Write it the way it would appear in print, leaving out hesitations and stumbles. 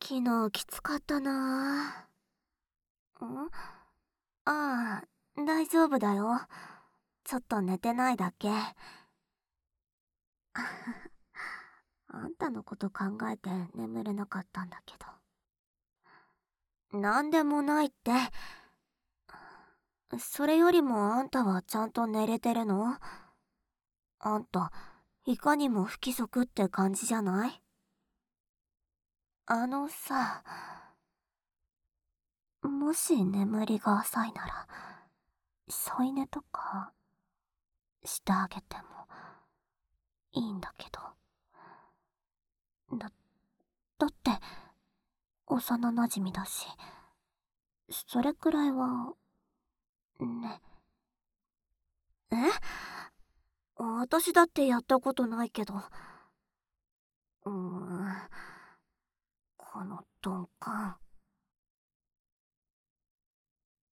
昨日きつかったな。ああ、大丈夫だよ。ちょっと寝てないだけ。あんたのこと考えて眠れなかったんだけど。なんでもないって。それよりもあんたはちゃんと寝れてるの？あんた、いかにも不規則って感じじゃない？あのさ、もし眠りが浅いなら、添い寝とかしてあげてもいいんだけど。だって、幼馴染だし、それくらいは、ね。え？私だってやったことないけど。この鈍感。